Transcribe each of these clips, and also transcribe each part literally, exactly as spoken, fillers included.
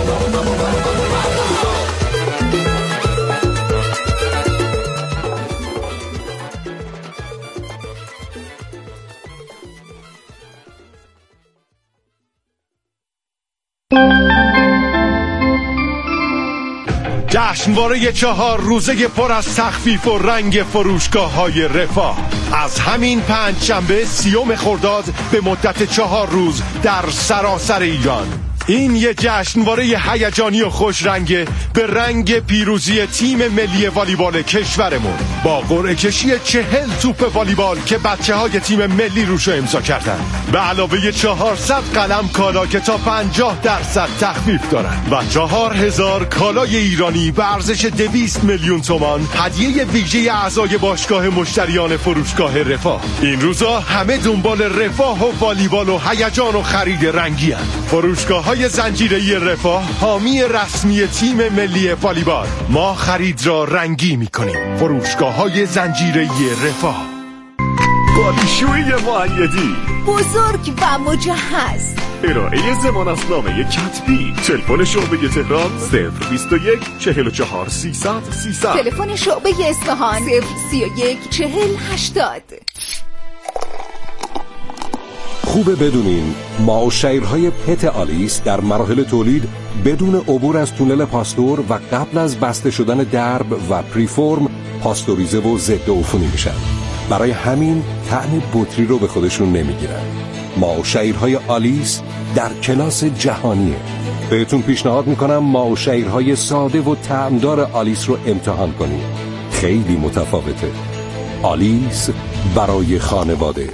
جشنواره چهار روزه پر از تخفیف و رنگ فروشگاه‌های رفاه از همین پنج شنبه سیوم خرداد به مدت چهار روز در سراسر ایران. این یه جشنواره هیجانی و خوش رنگه به رنگ پیروزی تیم ملی والیبال کشورمون با قرعه کشی چهل توپ والیبال که بچه های تیم ملی روشو امضا کردن، به علاوه چهارصد قلم کالا که تا پنجاه درصد تخفیف دارن و چهار هزار کالای ایرانی به ارزش دویست میلیون تومان هدیه ویژه اعضای باشگاه مشتریان فروشگاه رفاه. این روزا همه دنبال رفاه و والیبال و هیجان و خرید رنگی هن. فروشگاه های زنجیره‌ای رفاه حامی رسمی تیم ملی والیبال. ما خرید را رنگی می‌کنیم. فروشگاه‌های زنجیره‌ای رفاه. قالیشویی مؤیدی بزرگ و مجهز. ارائه ضمانتنامه کتبی. تلفن شعبه تهران صفر بیست و یک چهل و چهار سیصد سیصد. تلفن شعبه اصفهان صفر سی و یک چهل هشتاد. خوبه بدونین ماوشیرهای پت آلیس در مراحل تولید بدون عبور از تونل پاستور و قبل از بسته شدن درب و پریفورم پاستوریزه و ضد عفونی میشن. برای همین طعم بطری رو به خودشون نمیگیرن. ماوشیرهای آلیس در کلاس جهانیه. بهتون پیشنهاد میکنم ماوشیرهای ساده و طعمدار آلیس رو امتحان کنید. خیلی متفاوته. آلیس برای خانواده.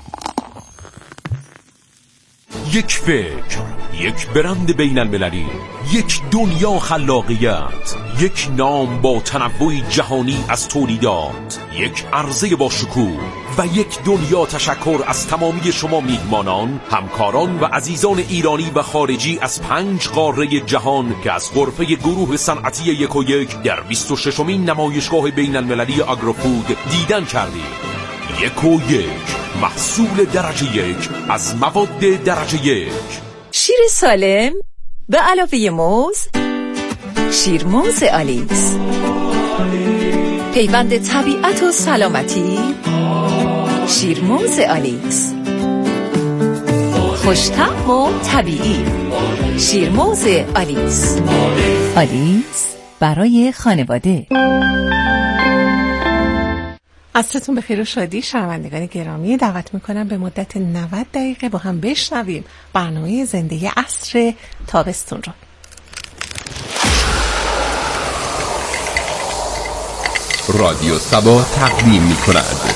یک فکر، یک برند بین المللی، یک دنیا خلاقیت، یک نام با تنوع جهانی از تولیدات، یک عرضه با شکوه و یک دنیا تشکر از تمامی شما میهمانان، همکاران و عزیزان ایرانی و خارجی از پنج قاره جهان که از غرفه گروه صنعتی یک و یک در بیست و ششمین نمایشگاه بین المللی آگروفود دیدن کردید. یک و یک، محصول درجه یک از مواد درجه یک. شیر سالم به علاوه موز، شیر موز آلیس، پیوند طبیعت و سلامتی. شیر موز آلیس، خوش‌طعم و طبیعی. شیر موز آلیس. آلیس برای خانواده. عصرتون بخیر و شادی. شنوندگان گرامی، دعوت میکنم به مدت نود دقیقه با هم بشنویم برنامه زنده عصر تابستون رو. رادیو سبا تقدیم میکند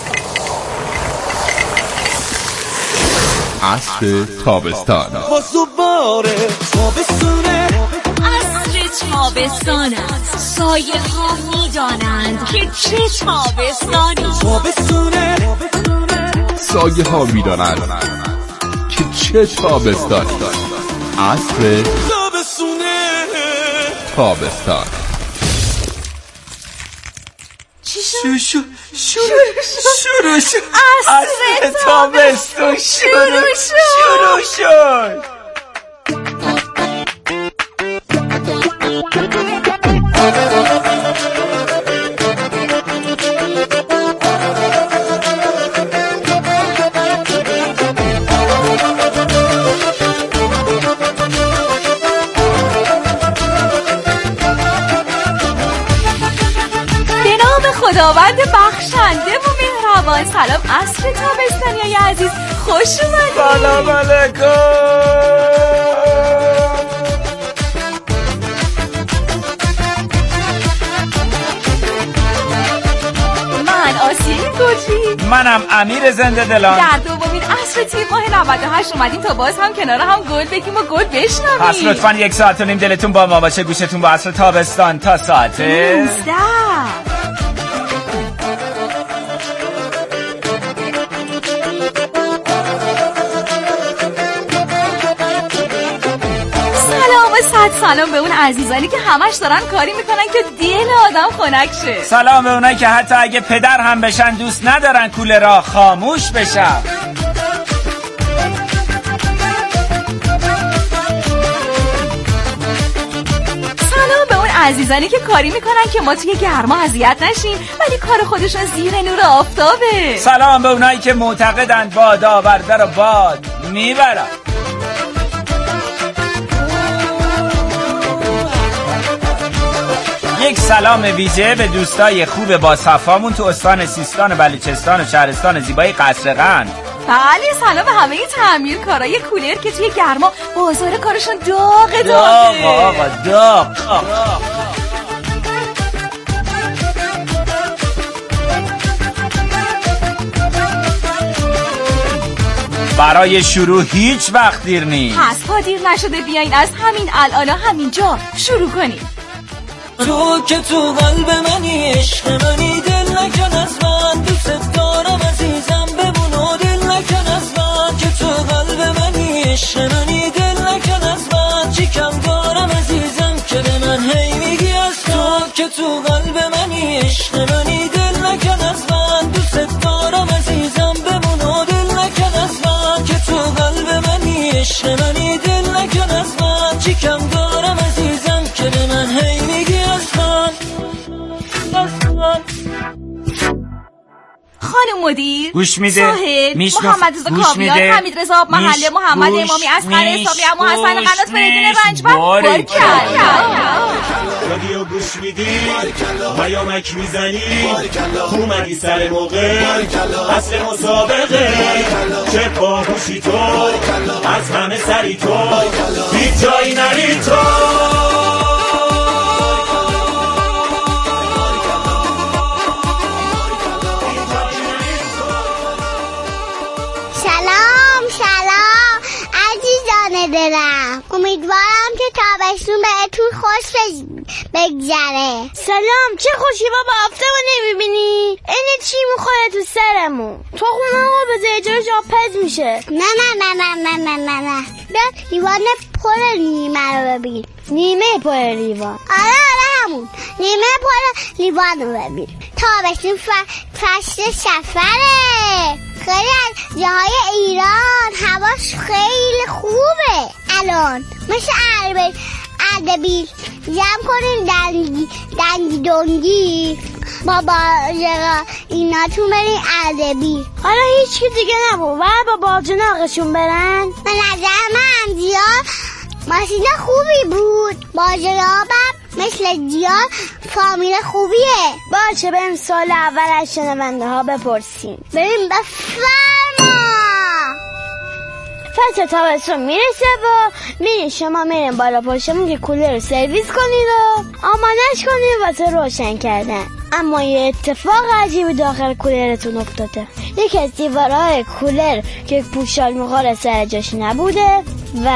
عصر تابستان. واسوباره تابستونه، عصر تابستان است. سایه ها میدانند که چه تابستانی. تابستونه، سایه ها میدانند که چه تابستانی. عصر تابستونه، تابستان. چی شد؟ شروع شد شروع شد عصر تابستون شروع شد شروع شد. خداوند بخشنده و مهربان. سلام عصر تابستانی عزیز، خوش اومدید. سلام علیکم. من آسیه گوجی. منم امیر زنده دلان. در دومین عصر تیر ماه نود و هشت اومدیم تا باز هم کنار هم گل بگیم و گل بشنویم. پس لطفاً یک ساعت و نیم دلتون با ما باشه، گوشتون با عصر تابستان تا ساعت نوزده. سلام به اون عزیزانی که همش دارن کاری میکنن که دل آدم خنک شه. سلام به اونایی که حتی اگه پدر هم بشن دوست ندارن کولرها خاموش بشن. عزیزانی که کاری میکنن که ما توی گرما اذیت نشیم ولی کار خودشون زیر نور آفتابه. سلام به اونایی که معتقدن باد آورده رو باد میبرن. یک سلام ویژه به دوستای خوب با صفامون تو استان سیستان و بلوچستان و شهرستان زیبای قصرقند. بله سلام به همه تعمیرکارای کولر که توی گرما بازار کارشون داغ داغه. داغ آقا داغ. برای شروع هیچ وقت دیر نیست. پس پا دیر نشده بیاین از همین الان همینجا شروع کنیم. تو که تو قلب منی عشق منی دل نکن از من دوست دارم عزیزم بمون و دل نکن از من که تو قلب منی عشق منی دل نکن از من چی کم دارم عزیزم که به من هی میگی از تو که تو قلب منی عشق منی دل نکن از من دوست دارم عزیزم بمون و دل نکن از من که تو قلب منی عشق منی دل نکن از من چی کم دارم عزیزم که به من هی میگی خانم مدیر، گوش میده، صاحب، محمد رضا کاویار، حمید رضا آب محله، محمد امامی، اصغر حسابی، عمو حسن قناص، فریدون رنجبر. بارکلا. رادیو گوش میدی، پیامک میزنی، اومدی سر موقع، اصل مسابقه، چه باهوشی تو، از همه سری تو، هیچ جایی نری تو. دلم امیدوارم که تابستون بهتون خوش بگذره. سلام، چه خوشی بابا، آفتابو نمیبینی؟ اینه چی میخوره تو سرمون؟ تو خونه ها به زیجاش آبپز میشه. نه نه نه نه نه نه نه نه بیا لیوان پر نیمه رو ببین. نیمه پر لیوان؟ آره آره همون نیمه پر لیوان رو ببین. تابستون فصل سفره. خیلی از جاهای ایران هواش خیلی خوبه الان، مثل اردبیل جمع کنیم دنگی دنگی دنگی با باجقا ایناتون بریم اردبیل. حالا هیچ که دیگه نبود و با باجناقشون برن. به نظر من زیاد ماشین خوبی بود. باجناقم مثل جیان فامیل خوبیه. باشه بریم سال اول از شنونده ها بپرسیم. بریم بفرما. فصل تابستون میرسه و میرین شما میرین بالا پشتمون که کولر رو سرویس کنید و آمادش کنید واسه روشن کردن. اما یه اتفاق عجیبی داخل کولرتون افتاده. یکی از دیوارهای کولر که پوشال میخوره سر جاش نبوده و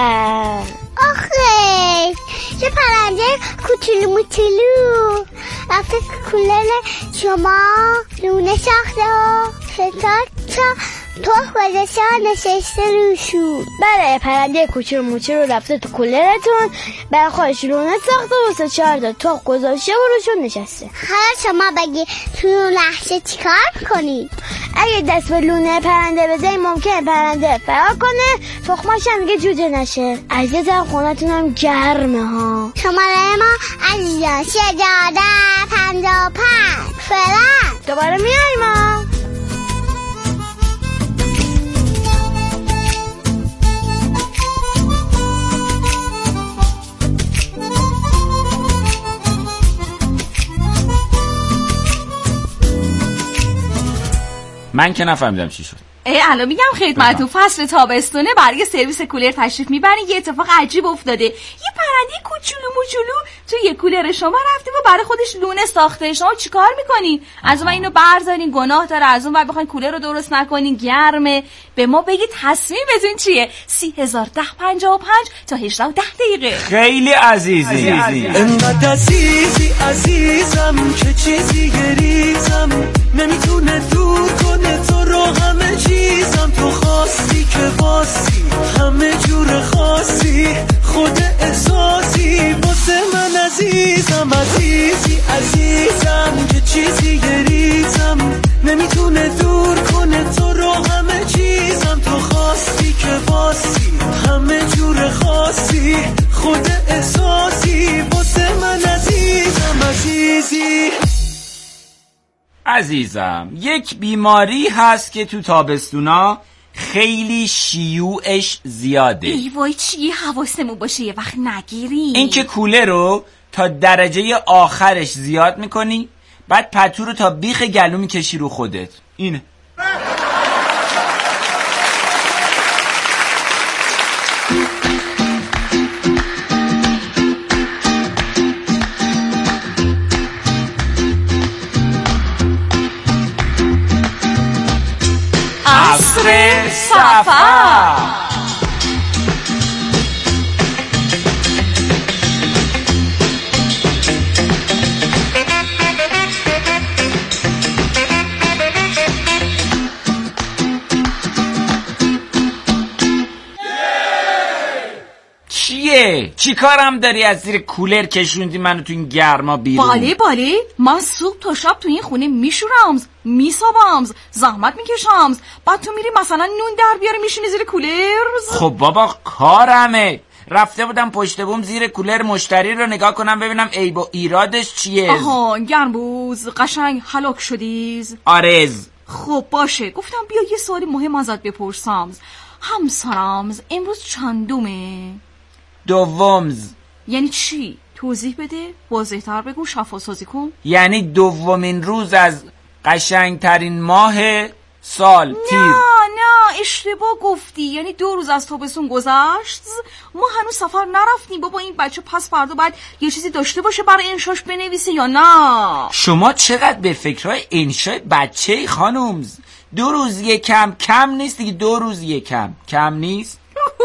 آخه یه پرنده کوچولو موچولو رفته کولر شما لونه ساخته و ستاد تا تو گذاشته نشسته روشون. بله پرنده کوچولو موچولو رفته تو کولرتون برای خودش لونه ساخته و سه چهار تا تخم گذاشته و روشون نشسته. حالا شما بگی تو اون لحظه چیکار میکنی؟ اگه دست به لونه پرنده بزنی ممکنه پرنده فرار کنه، تخماش هم دیگه جوجه نشه. عزیزم خونتون هم گرمه ها. شماره ما عزیزان شجاده پنجاه و پنج فعلا دوباره میاییم ما. من که نفهمیدم چی شد. ای الان میگم خدمتتون فصل تابستونه برای سرویس کولر تشریف میبرین. یه اتفاق عجیب افتاده. یه پرنده کوچولو موچولو تو یه کولر شما رفته و برای خودش لونه ساخته. شما چیکار میکنین؟ از اون اینو برزارین گناه داره، از اون بعد بخواین کولر رو درست نکنین گرمه. به ما بگید تصمیمتون چیه؟ سی هزار ده پنجاه و پنج تا هشده و ده دقیقه. خیلی عزیزی انقدر عزیزی عزیزم که چیزی گریزم نمیتونه دور کنه تو رو همه چیزم. تو خواستی که باسی همه جور خاصی خود احساسی واسه من عزیزم. عزیزی عزیزم که چیزی گریزم نمیتونه دور کنه تو رو همه چیزم. تو خواستی که باسی همه جور خاصی خود احساسی واسه من عزیزم. بریزی. عزیزم یک بیماری هست که تو تابستونا خیلی شیوعش زیاده. ای وای چی حواسمون باشه یه وقت نگیری. این که کوله رو تا درجه آخرش زیاد میکنی، بعد پتو رو تا بیخ گلو میکشی رو خودت. اینه. عصر سفر. چیه؟ چی کارم داری از زیر کولر کشوندی منو تو این گرما بیرون؟ باله باله من صبح تا شب تو این خونه میشورمز میسابمز زحمت میکشمز، بعد تو میری مثلا نون در بیاری میشینی زیر کولر. خب بابا کارمه. رفته بودم پشت بوم زیر کولر مشتری رو نگاه کنم ببینم عیب و ایرادش چیه. آها گرمبوز قشنگ هلاک شدیز. آرز. خب باشه گفتم بیا یه سوالی مهم ازت بپرسمز. همسرمز امروز چندومه؟ دومز. یعنی چی؟ توضیح بده، واضح‌تر بگو، شفاف‌سازی کن. یعنی دومین روز از قشنگترین ماه سال. تیر. نه نه اشتباه گفتی، یعنی دو روز از تابستون گذشت، ما هنوز سفر نرفتیم. بابا این بچه پس فردا باید یه چیزی داشته باشه برای انشاش بنویسه یا نه؟ شما چقدر به فکرهای انشای بچه‌ای خانومز؟ دو روز یکم کم نیست دیگه. دو روز یکم کم نیست.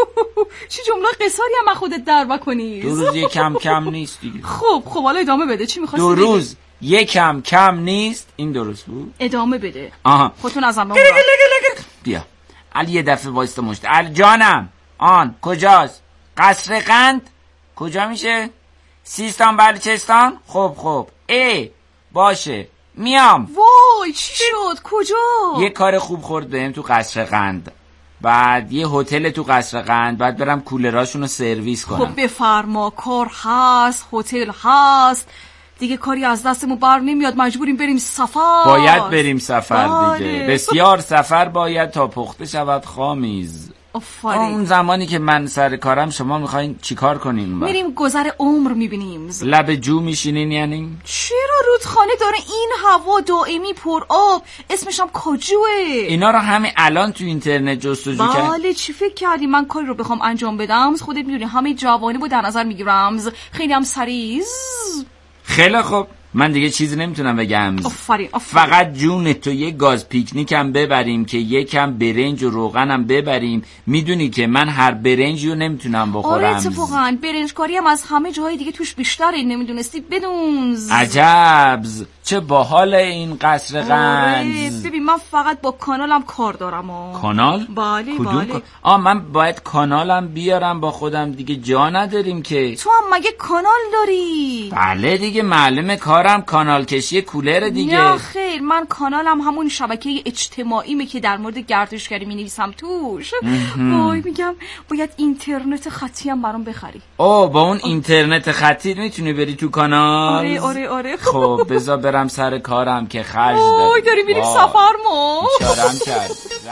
چی جمله قصاری هم خودت در بکنی؟ دو روز یکم کم نیست دیگه. خب خب حالا ادامه بده. چی می‌خواستی دو روز یکم کم نیست. این درست بود؟ ادامه بده. آها خودتون از هم بیا علی یه دفعه وایستا مشت. علی جانم. آن کجاست؟ قصر قند کجا میشه؟ سیستان بلوچستان. خب خب ای باشه میام. وای چی شد؟ کجا؟ یه کار خوب خورد بهم تو قصر قند، بعد یه هتل تو قصر قند، بعد برم کولراشون رو سرویس کنم. خب بفرما، کار هست، هتل هست دیگه، کاری از دستمون بر نمیاد، مجبوریم بریم سفر. باید بریم سفر باره. دیگه. بسیار سفر باید تا پخته شود خامیز. آفرین. اون زمانی که من سر کارم شما میخواین چیکار کنین؟ میریم گذر عمر میبینیم. لب جو میشینین یعنی؟ چرا رودخانه داره این هوا دائمی پر آب، اسمش هم کاجوه. اینا رو همین الان تو اینترنت جستجو کرد. بله چی فکر کردی من کاری رو بخوام انجام بدم؟ خودت میدونی همه جوانی رو در نظر میگیرم، خیلی هم سریز. خیلی خوب من دیگه چیزی نمیتونم بگم. آفرین آفرین. فقط جون تو یه گاز پیکنیک هم ببریم که یکم برنج و روغن هم ببریم. میدونی که من هر برنجی رو نمیتونم بخورم. آره اتفاقا برنجکاری هم از همه جاهای دیگه توش بیشتره، نمیدونستی؟ بدونز. عجبز چه باحال این قصر قند. آره ببین من فقط با کانالم کار دارم. آه. کانال؟ بله کدوم بله. کن... آه من باید کانالم بیارم با خودم دیگه، جا نداریم که. تو هم مگه کانال داری؟ بله دیگه معلومه کارم کانال کشی کولر دیگه. نه خیر من کانالم همون شبکه اجتماعیمه که در مورد گردشگری می نویسم توش. وای میگم باید اینترنت خطی هم برام بخری. اوه با اون اینترنت خطی میتونی بری تو کانال؟ آره آره آره. خب بذار برم سر کارم که خرج دارم. وای داریم میریم سفر ما. بیچارم کرد.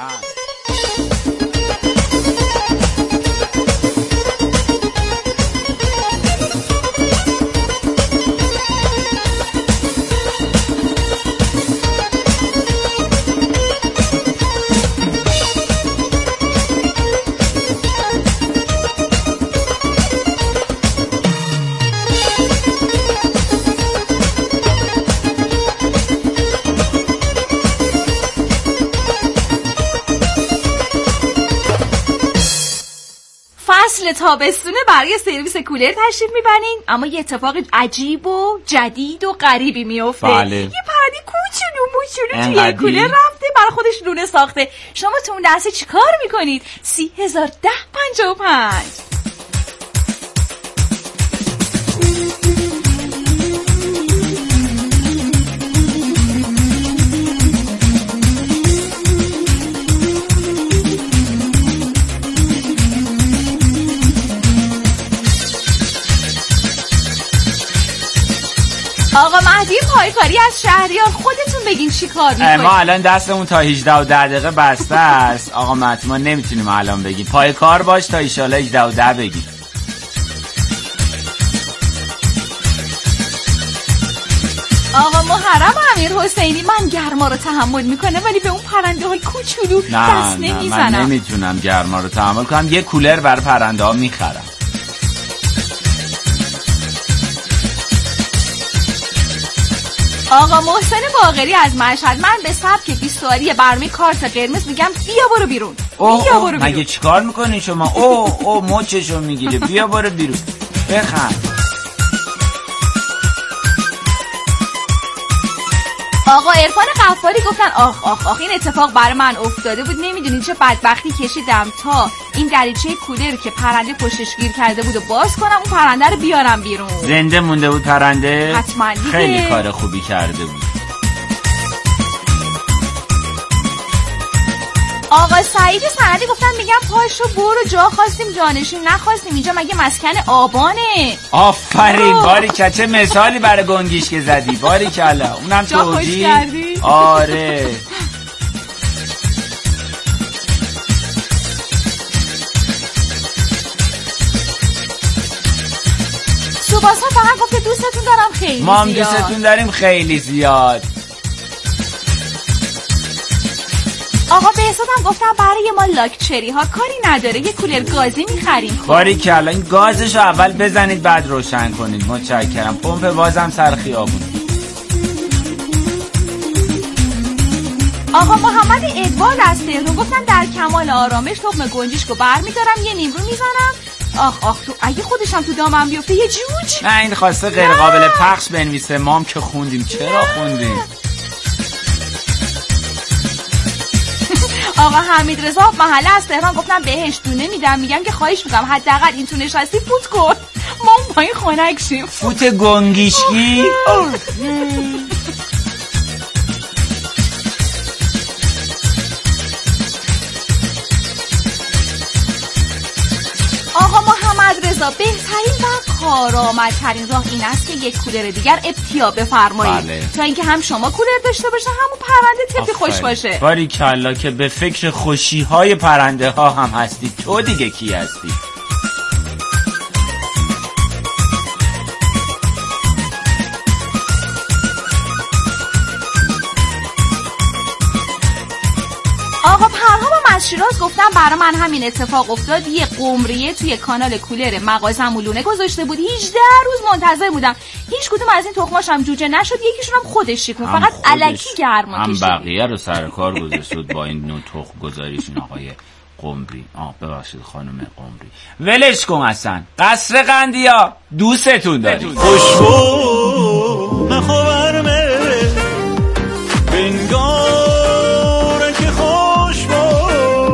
فصل تابستونه برای سرویس کولر تشریف میبرین، اما یه اتفاق عجیب و جدید و غریبی میفته. بله. یه پردی کوچولو موچولو توی کولر رفته برای خودش لونه ساخته. شما تو اون لحظه چی کار میکنید؟ سی هزار ده پنجاه و پنج. آقا مهدی پایکاری از شهریار، خودتون بگین چی کار میکنید؟ ما الان دستمون تا هجده و ده دقیقه بسته است آقا مهدی، ما نمیتونیم الان بگیم. پای کار باش تا ایشالا هجده و ده بگیم. آقا محرم امیر حسینی، من گرما رو تحمل میکنه ولی به اون پرنده های کوچولو دست نمیزنم. نه من نمیتونم گرما رو تحمل کنم. یه کولر برای پرنده ها میخرم. آقا محسن باقری از مشهد، من به سبک بیستواری برمی کارت قرمز میگم بیا برو بیرون. اوه بیا برو بیرون. مگه چیکار میکنی شما؟ اوه اوه مچشو میگیره. بیا برو بیرون. بخند. آقا عرفان قفاری گفتن آخ آخ آخ این اتفاق برای من افتاده بود، نمیدونین چه بدبختی کشیدم تا این دریچه کولر که پرنده پشتش گیر کرده بود و باز کنم اون پرنده رو بیارم بیرون. زنده مونده بود پرنده؟ حتما دیگه. خیلی کار خوبی کرده بود. آقا سعید سندی گفتن میگم پاشو برو، جا خواستیم جانشین نخواستیم، اینجا مگه مسکن آبانه. آفرین باریکلا، چه مثالی برای گنگیش که زدی. باریکلا اونم توجیه. آره سوباسا فقط گفته دوستتون دارم خیلی زیاد. ما هم دوستتون داریم خیلی زیاد. آقا به حسابم گفتم برای ما لاکچری ها کاری نداره یه کولر گازی میخریم. باریکلا این گازشو اول بزنید بعد روشن کنید. متشکرم. پمپ بازم سر خیابون. آقا محمد ادوارد از تهران گفتن در کمال آرامش تخم گنجشکو برمیدارم یه نیمرو میزنم. آخ آخ تو اگه خودشم تو دامم بیفته یه جوج. نه این خواسته غیر قابل پخش بنویسه. ما هم که خوندیم. چرا خوندیم؟ آقا حمید رضا محله از تهران گفتن بهش دونه میدم، میگم که خواهش میکنم حداقل این تو نشستی فوت کن ما اون پایین خنک شیم. فوت گنگیشکی. آقا محمد رضا بهترین و کارآمدترین راه این است که یک کولر دیگر ابتیا بفرمایید. بله. تا اینکه هم شما کولر داشته باشه همون پرنده طبی خوش باشه. باریکلا که به فکر خوشی های پرنده ها هم هستی. تو دیگه کی هستی؟ آقا پرهام از شیراز گفتم برای من همین اتفاق افتاد. یه قمریه توی کانال کولر مغازه‌مو لونه گذاشته بود. هجده روز منتظر بودم. هیچ کدوم از این تخماش هم جوجه نشد. یکیشون هم خودش شکفت. فقط الکی گرما کشید. هم بقیه رو سر کار گذاشت با این نوع تخم گذاریشون آقای قمری. آه ببخشید خانم قمری. ولش کن اصلا. قصر قندیا دوستتون داریم. خوشبو نخورمه بنگار که خوشبو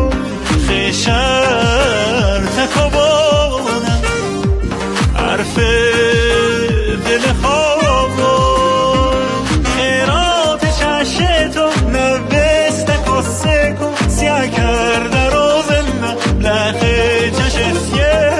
خیشر تکابانم حرف دل خوابو خیرات چشه تو نوسته کسه کن سیاه کرده روزنه لخه چشه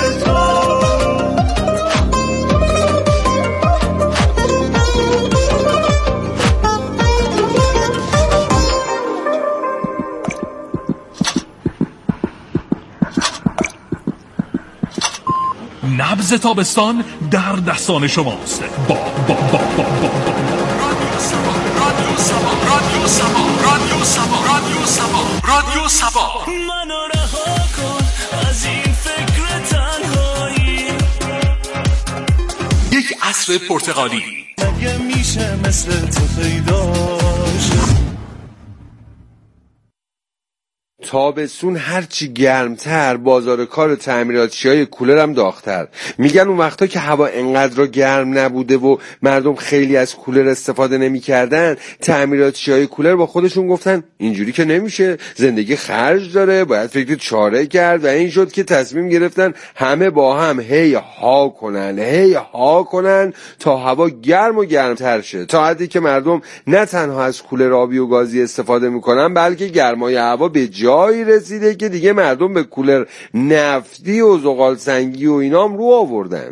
نبض تابستان در دستان شماست. با با با با با, با. رادیو سبا رادیو سبا رادیو سبا رادیو سبا رادیو سبا رادیو سبا منو رها کن از این فکر تنهایی. یک عصر پرتقالی. مگه میشه مثل تو پیداش؟ تابستون هرچی گرمتر بازار کار تعمیراتچی های کولر هم داغ‌تر. میگن اون وقتا که هوا انقدر گرم نبوده و مردم خیلی از کولر استفاده نمی‌کردن، تعمیراتچی های کولر با خودشون گفتن اینجوری که نمیشه، زندگی خرج داره، باید فکر چاره کرد. و این شد که تصمیم گرفتن همه با هم هی ها کنن هی ها کنن تا هوا گرم و گرمتر شه، تا حدی که مردم نه تنها از کولر آبی و گازی استفاده میکنن بلکه گرمای هوا به جایی رسیده که دیگه مردم به کولر نفتی و زغال سنگی و اینام رو آوردن.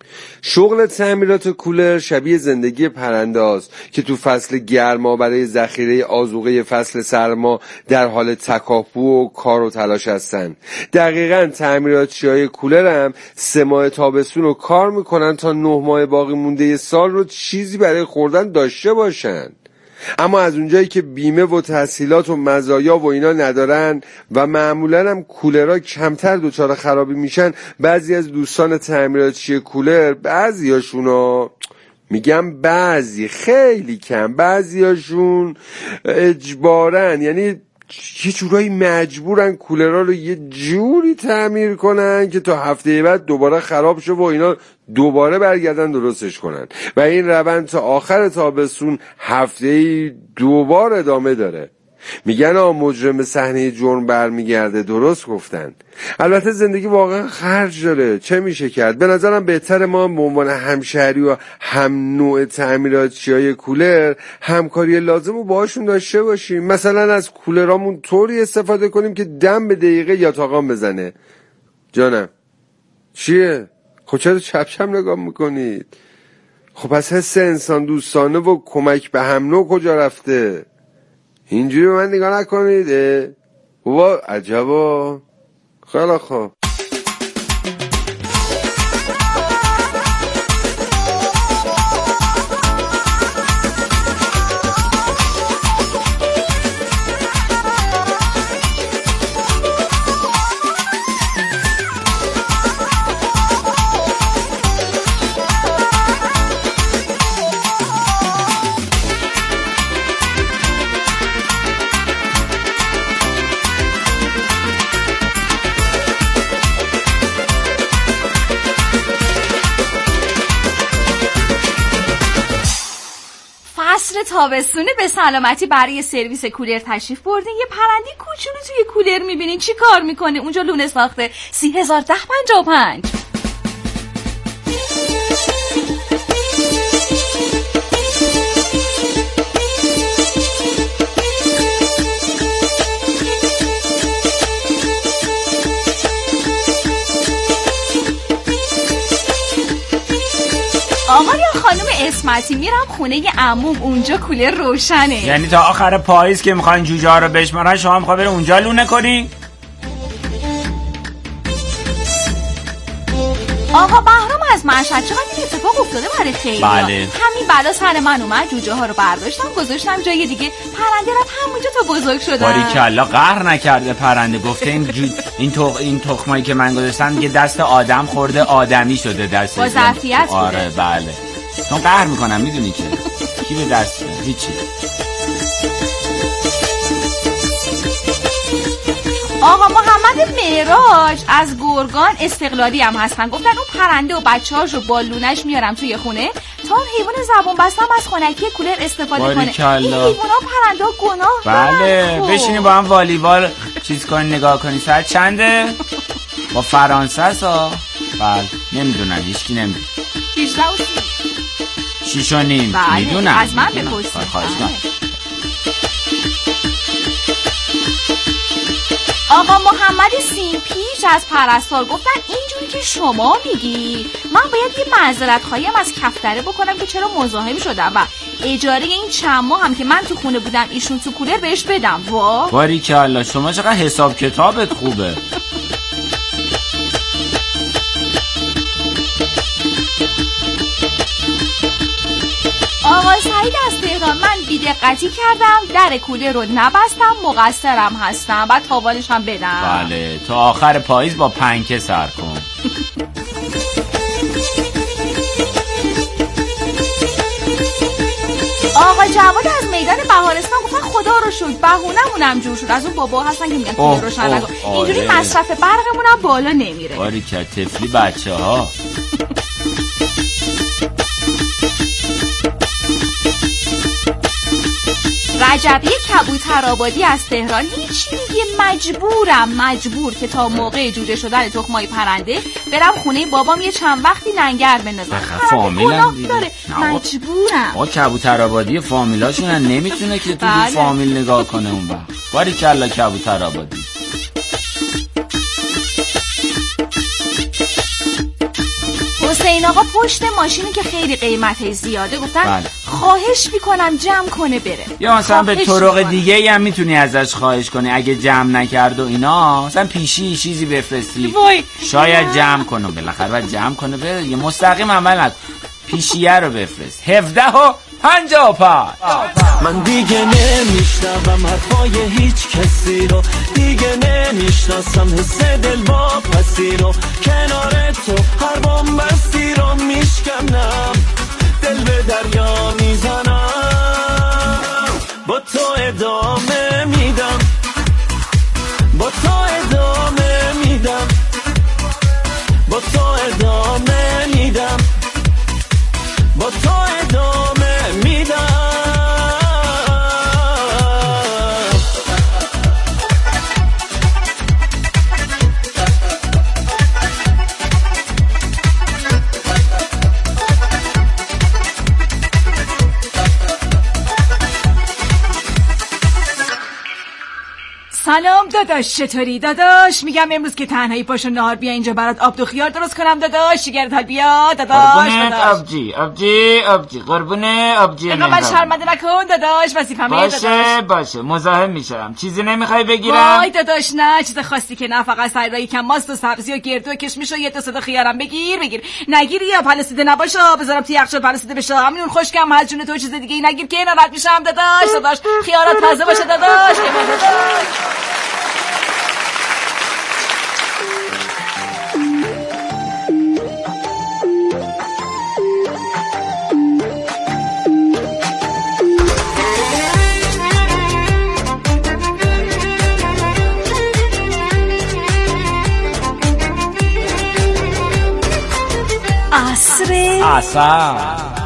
شغل تعمیرات کولر شبیه زندگی پرنده است که تو فصل گرما برای ذخیره آذوقه فصل سرما در حال تکاپو و کار و تلاش هستن. دقیقاً تعمیراتچی‌های کولر هم سه ماه تابستون رو کار میکنن تا نه ماه باقی مونده سال رو چیزی برای خوردن داشته باشن. اما از اونجایی که بیمه و تسهیلات و مزایا و اینا ندارن و معمولا هم کولرها کمتر دچار خرابی میشن، بعضی از دوستان تعمیراتچی کولر، بعضیاشون میگم بعضی خیلی کم، بعضیاشون اجبارن، یعنی یه جورایی مجبورن کولرها رو یه جوری تعمیر کنن که تا هفته بعد دوباره خراب شه و اینا دوباره برگردن درستش کنن و این روند تا آخر تابستون هفته‌ای دوبار ادامه داره. میگن آ مجرم صحنه جرم برمیگرده. درست گفتن. البته زندگی واقعا خرج داره، چه میشه کرد؟ به نظرم بهتر ما به عنوان همشهری و هم نوع تعمیراتچیای کولر همکاری لازم رو باهاشون داشته باشیم. مثلا از کولرامون طوری استفاده کنیم که دم به دقیقه یاتاقان بزنه. جانم چیه؟ خب چرا چپ چپ نگاه میکنید؟ خب پس حس انسان دوستانه و کمک به هم نوع کجا رفته؟ اینجوری به من نگاه نکنید. وا عجبا. خیلی خوب. تابستونه به سلامتی برای سرویس کولر تشریف بردین. یه پرنده کوچولو توی کولر میبینین چی کار میکنه اونجا؟ لونه ساخته. سی هزار ده پنجاه و پنج. آقا یا خانم اسمتی میرم خونه ی عموم، اونجا کولر روشنه. یعنی تا آخر پاییز که میخواین جوجه ها رو بشمارن شما میخوای بری اونجا لونه کنی؟ آقا بهرام از مشهد چقدر این اتفاق افتاده برای خیلی. بله. همین بلا سر من اومد، جوجه ها رو برداشتم گذاشتم جای دیگه، پرنده رفت همونجا تا بزرگ شدن. باریکلا قهر نکرده پرنده، گفته این جو... این تخ... این تخمایی که من گذاشتم یه دست آدم خورده آدمی شده دست. با ظرفیت بوده. آره بله. چون قهر میکنم میدونی که کی به دست هیچی. آقا محمد معراج از گرگان استقلالی هم هستن، گفتن اون پرنده و بچه‌هاش رو با لونش میارم توی خونه تا اون حیوان زبون بستم از خنکی کولر استفاده کنه. این حیونا پرنده ها گناه بله. بشینی با هم والیبال چیز کنی نگاه کنی. ساعت چنده؟ با فرانسه سا؟ بله نمیدونن، هیچکی نمیدونه. هجده و سی شیش و نیم. بله. میدونن از من بپرسید. آقا محمد سیمپیچ از پرستار گفتن اینجوری که شما میگی من باید یه معذرت خواهیم از کفتره بکنم که چرا مزاحم شدم و اجاره این چند ماه هم که من تو خونه بودم ایشون تو کولر بهش بدم. وا باریکلا شما چقدر حساب کتابت خوبه. آقا سعید از تهران من بی‌دقتی کردم در کولر رو نبستم، مقصرم هستم، بعد تاوانش هم بدم. بله تا آخر پاییز با پنکه سر کن. آقا جواد از میدان بهارستان گفتن خدا رو شکر بهونمونم جور شد. از اون بابا هستن که میگن کولر روشن نکن، اینجوری مصرف برقمون هم بالا نمیره. باریکلا طفلی بچه ها. رجبی کبوترآبادی از تهران هیچ میگه مجبورم مجبور که تا موقع جوجه شدن تخمای پرنده برم خونه بابام یه چند وقتی لنگر بندازم. فامیلم داره مجبورم. آقا کبوترآبادی فامیلاشونن نمیتونه که تو بله. فامیل نگاه کنه اون وقت. باریکلا کبوترآبادی. حسین این آقا پشت ماشینی که خیلی قیمتش زیاده گفتن بله. خواهش میکنم جمع کنه بره. یا مثلا به طرق میکنم. دیگه هم میتونی ازش خواهش کنی اگه جمع نکرد و اینا، مثلا پیشی چیزی بفرستی وای. شاید جمع کنه، بالاخره باید جمع کنه بره یه مستقیم عمل نکن، پیشیه رو بفرست. هفده و پنجاه و پنج. من دیگه نمیشنوم حرفای هیچ کسی رو، دیگه نمیشناسم حس دل واپسی رو، کنار تو هر بامبستی رو میشکنم، دل به دریا میزنم، با تو ادامه میدم، با تو ادامه میدم، با تو ادامه میدم، با تو ادامه میدم. سلام داداش، چطوری داداش؟ میگم امروز که تنهایی پاشو نهار بیا اینجا برات آب دو خیار درست کنم داداش. جگرت حال بیا داداش. قربونت آبجی آبجی آبجی قربونه آبجی. اینقدر من شرمنده نکن داداش، وظیفه‌مه باشه داداش. باشه مزاحم میشم. چیزی نمیخوای بگیرم؟ وای داداش نه، چیز خاصی که نه، فقط سرای کم ماست و سبزی و گردو و کشمش و یه تا صدا خیارم بگیر بگیر. نگیری یا پلسیده نباشه، بذارم تو یخچال پلسیده بشه. همین خشکم از جون تو چیز دیگه ای نگیر که ناراحت میشم داداش. داداش خیارات تازه باشه داداش. داداش عصر عصر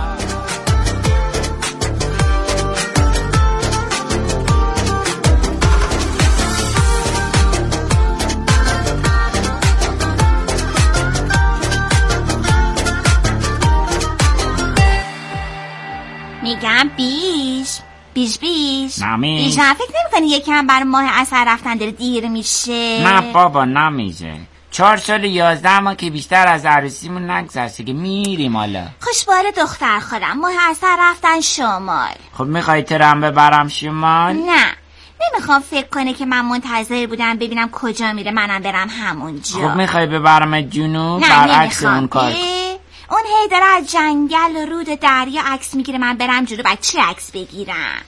میگم بیش بیش بیش نمی بیش نه، فکر نمی کنی یکم بر ماه اثر رفتن داره دیر میشه؟ نه بابا نمیشه. چهار سال یازده ما که بیشتر از عروسیمون نگذشته که میریم حالا. خوشبال دختر خودم، ماه اثر رفتن شمال. خب میخوای ترم ببرم شمال؟ نه نمیخوام فکر کنه که من منتظر بودم ببینم کجا میره منم برم همونجا. خب میخوای ببرم جنوب؟ نه برعکس نمیخوام. اون کار. اون هی داره از جنگل و رود دریا عکس میگیره، من برم جلو بعد چه عکس بگیرم؟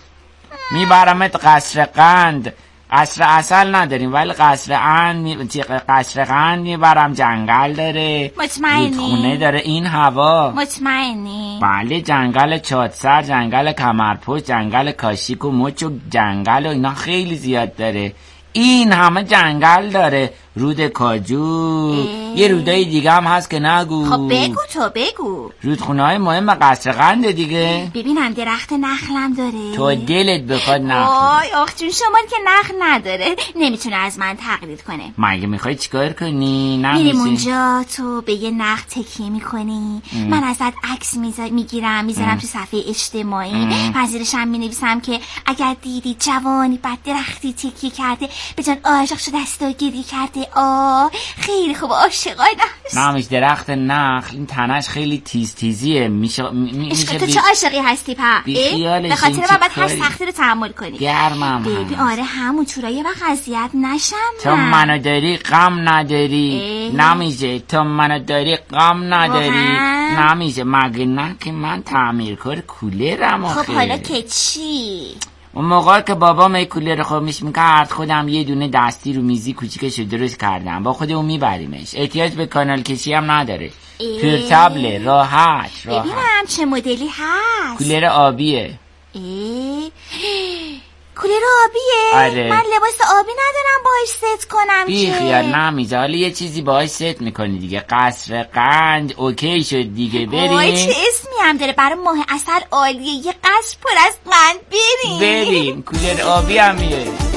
میبرمت قصر قند. قصر اصل نداریم ولی قصر قند می... قصر قند میبرم، جنگل داره، مطمئنی؟ خونه داره، این هوا. مطمئنی؟ بله جنگل چادسر، جنگل کمرپشت، جنگل کاشیک و مچ و جنگل و اینا خیلی زیاد داره. این همه جنگل داره، رود کاجو اه. یه رودای دیگه هم هست که نگو. خب بگو تو بگو. رودخونه های مهم قصر قنده دیگه. ببینم درخت نخلم داره. تو دلت بخواد نخل. وای آخ جون شمال که نخل نداره نمیتونه از من تقلید کنه. مگه میخوای چیکار کنی؟ نمیشه. میریم اونجا تو به یه نخل تکیه میکنی، من ازت عکس میگیرم میذارم تو صفحه اجتماعی، پذیرشم مینویسم که اگر دیدی جوانی بعد درختی تکیه کرده به جان عاشق شده است و گریه کرده، آه خیلی خوب عاشقانه است. نمیش درخت نخل این تنش خیلی تیز تیزیه. میشه میشه تو بی... چه عاشقی هستی په؟ به خاطر من باید هر سختی رو تحمل کنی. گرمم ببین آره همون طورا یه وقت اذیت نشم. تو منو داری غم نداری. نمیشه تو منو داری غم نداری. نمیشه مگه نه که من تعمیرکار کولرم آخه. خب حالا که چی؟ اون موقع که بابام ای کولر خودش میکرد خودم یه دونه دستی رو میزی کوچیکشو درست کردم، با خودمون میبریمش، احتیاج به کانال کشی هم نداره، پورتابل راحت راحت. ببینم چه مدلی هست. کولر آبیه. ای کولر آبیه؟ آره. من لباس آبی ندارم باهاش ست کنم بی که. خیال نمیزه، حالا یه چیزی باهاش ست میکنی دیگه. قصر قند اوکی شد دیگه، بریم. وای چه اسمی هم داره، برای ماه عسل عالیه، یه قصر پر از قند. بریم بریم کولر آبی هم میاره.